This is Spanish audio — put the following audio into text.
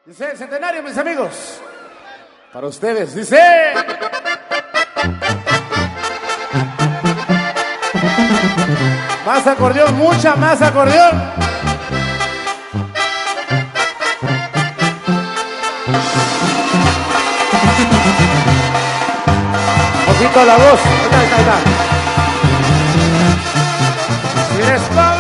Dice el centenario, mis amigos. Para ustedes, dice. Más acordeón, mucha más acordeón. Un poquito la voz. Ahí está. Si eres